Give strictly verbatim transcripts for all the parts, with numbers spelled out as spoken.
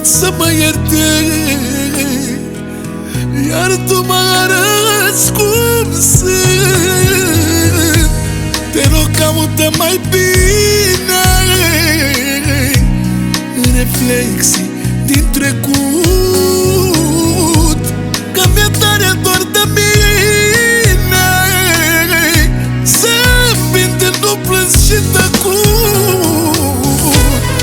pot să mă ierte, iar tu mă arăți cum sunt. Te rog, caută mai bine reflexii din trecut, că mi-e tare dor de mine să-mi vinde, nu plâns și tăcut.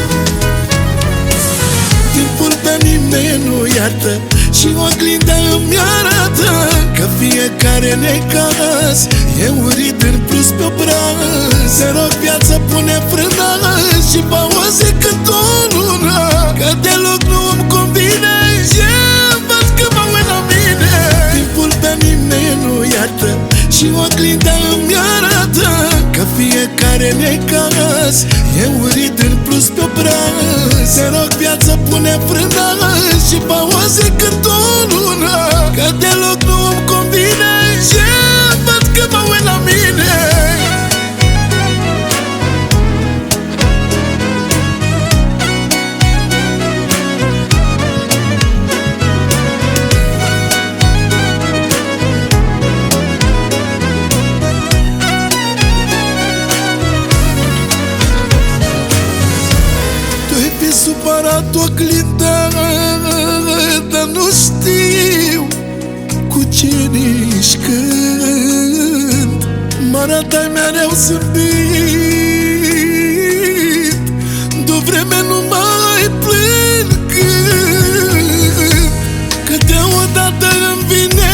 Timpul pe nimeni nu iartă și oglinda îmi arată că fiecare necaz e un rid în plus pe obraz. Te rog, viață, pune frână și va o zi cât o lună, că deloc nu îmi convine și văd că mă uit la mine. Timpul pe nimeni nu iartă și oglinda îmi arată că fiecare necaz e un rid în plus pe obraz. Te rog, viață, pune frână și va o zi cât o lună, că deloc nu îmi convine și văd că mă uit la mine. Supărat oglinda, dar nu știu cu ce nici când mă arătai mereu zâmbit. De-o vreme nu mai plâng, că deodată îmi vine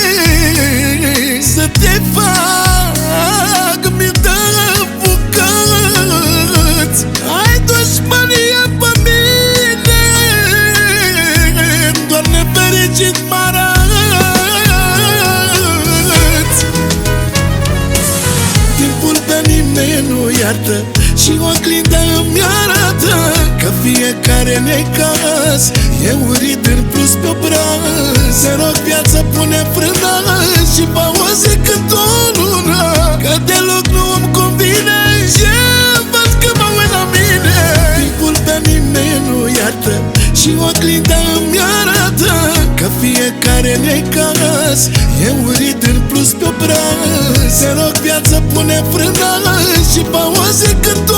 să te fac mii de bucăți. Ai dușmănie pe mine, doar nefericit mă arăți. Timpul pe nimeni nu iartă și oglinda îmi arată că fiecare necaz e un rid în plus pe obraz. Te rog, viață, pune frână și va o zi cât o lună, că deloc nu îmi convine și văd că mă uit la mine. Timpul pe nimeni nu iartă și oglinda îmi arată că fiecare necaz e un rid în plus pe obraz. Te rog, viață, pune frână și va o zi cât